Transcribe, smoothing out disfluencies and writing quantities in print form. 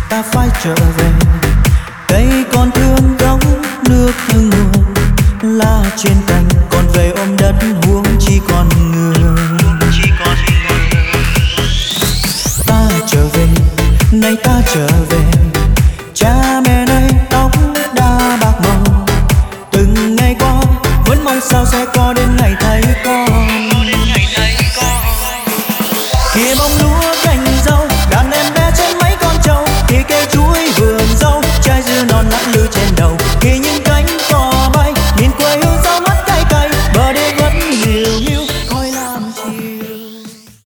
ta phải trở về. Cây còn thương gốc nước thương nguồn lá trên cành